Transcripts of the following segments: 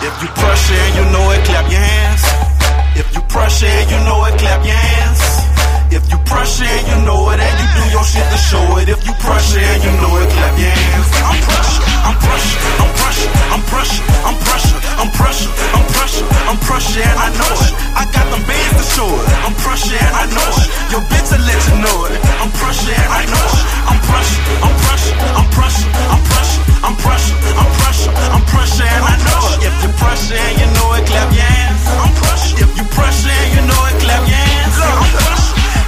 If you pressure and you know it, clap your hands. If you pressure and you know it, clap your hands. If you pressure and you know it, and you do your shit to show it. If you pressure and you know it, clap your hands. I'm pressure, I'm pressure, I'm pressure, I'm pressure, I'm pressure, I'm pressure, I'm pressure, I'm pressure, and I know it. I got them bands to show it. I'm pressure and I know it. Your bitch will let you know it. I'm pressure and I know it. I'm pressure, I'm pressure, I'm pressure, I'm pressure, I'm pressure, I'm pressure, I'm pressure, and I know it. If you pressure and you know it, clap your hands. I'm pressure. If you pressure and you know it, clap your hands. I'm pressure.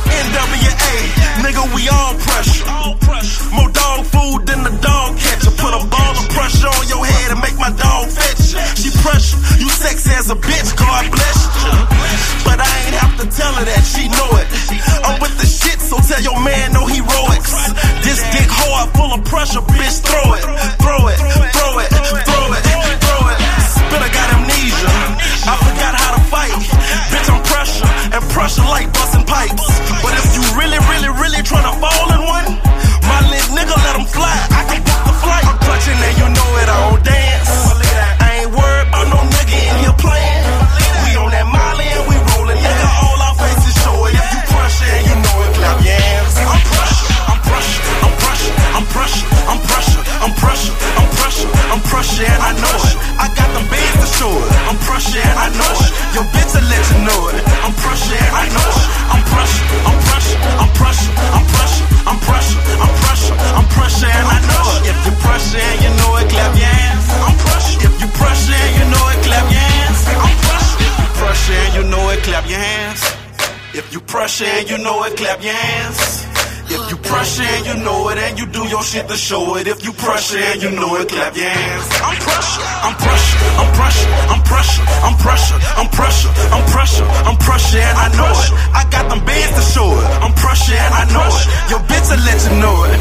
NWA, nigga, we all pressure. More dog food than the dog catcher. Put a ball of pressure on your head and make my dog fetch you. She pressure, you sexy as a bitch, God bless you. But I ain't have to tell her that, she know it. I'm with the shit, so tell your man no heroics. This dick hard, full of pressure, bitch, throw it. Throw it, throw it, throw it, throw it. Spitter got amnesia, I forgot how to fight. Bitch, I'm pressure, and pressure like busting pipes. But if you really, really, really tryna fall in one, my lit nigga, let him fly. I can book the flight. I'm clutching and you know it, I don't dance. I ain't worried about no nigga in here playing. We on that Molly and we rolling, nigga, all our faces show it. If you pressure and you know it, clap your hands. I'm pressure, I'm pressure, I'm pressure, I'm pressure, I'm pressure, I'm pressure, I'm pressure, I'm pressure, and I know it. I got them bands to show it. I'm pressure and I know it. Your bitch will let you know it. I'm pressure and I know it. I'm pressure, I'm pressure, I'm pressure, I'm pressure, I'm pressure, I'm pressure, I'm pressure, and I know it. If you pressure and you know it, clap your hands. I'm pressure. If you pressure and you know it, clap your hands. I'm pressure. If you pressure and you know it, clap your hands. If you pressure and you know it, clap your hands. If you pressure and you know it, and you do your shit to show it. If you pressure and you know it, clap your hands. I'm pressure, I'm pressure, I'm pressure, I'm pressure, I'm pressure, I'm pressure, I'm pressure, I'm pressure, and I know it. I got them bands to show it. I'm pressure and I know it. Your bitch will let you know it.